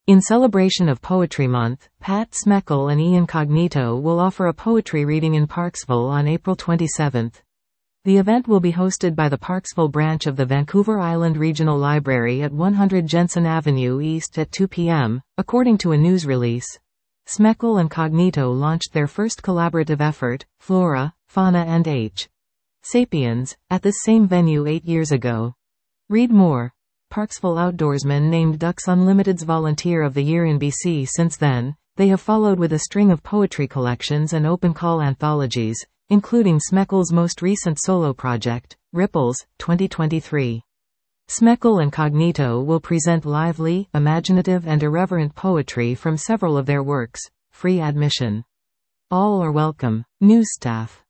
In celebration of Poetry Month, Pat Smeckle and Ian Cognito will offer a poetry reading in Parksville on April 27. The event will be hosted by the Parksville branch of the Vancouver Island Regional Library at 100 Jensen Avenue East at 2 p.m., according to a news release. Smeckle and Cognito launched their first collaborative effort, Flora, Fauna and H. Sapiens, at this same venue 8 years ago. Read more. Parksville outdoorsman named Ducks Unlimited's Volunteer of the Year in BC. Since then, they have followed with a string of poetry collections and open call anthologies, including Smeckle's most recent solo project, Ripples, 2023. Smeckle and Cognito will present lively, imaginative and irreverent poetry from several of their works, free admission. All are welcome. News staff.